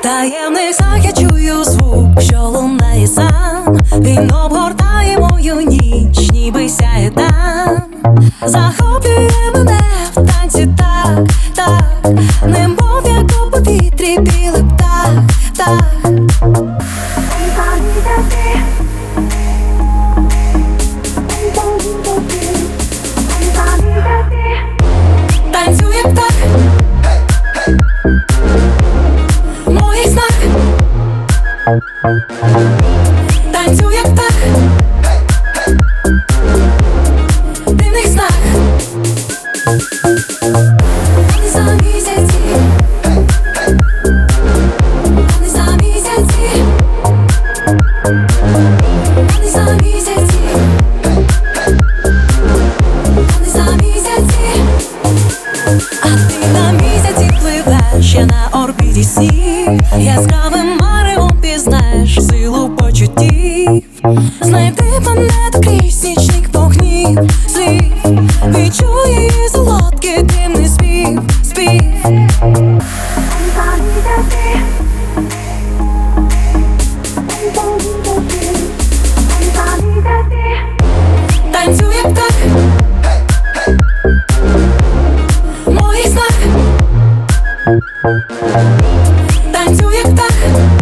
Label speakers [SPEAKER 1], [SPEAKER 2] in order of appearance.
[SPEAKER 1] таємних снах я чую звук, що лунає сам. Він обгортає мою ніч, ніби сяє там. Захоплює мене в танці так, так, немов як у повітрі білий птах, птах. Танцюю як птах в моїх снах. Танцюю як птах в дивних снах. Вони за місяці, вони за місяці, вони за місяці, вони за місяці. А ти на місяці пливеш, я на орбіті снів. Яскравим маревом пізнаєш силу почуттів. Знайти планету крізь нічних вогнів, слів. Відчуй її солодкий димний спів, спів. Танцюю як птах в моїх снах. Танцюю як птах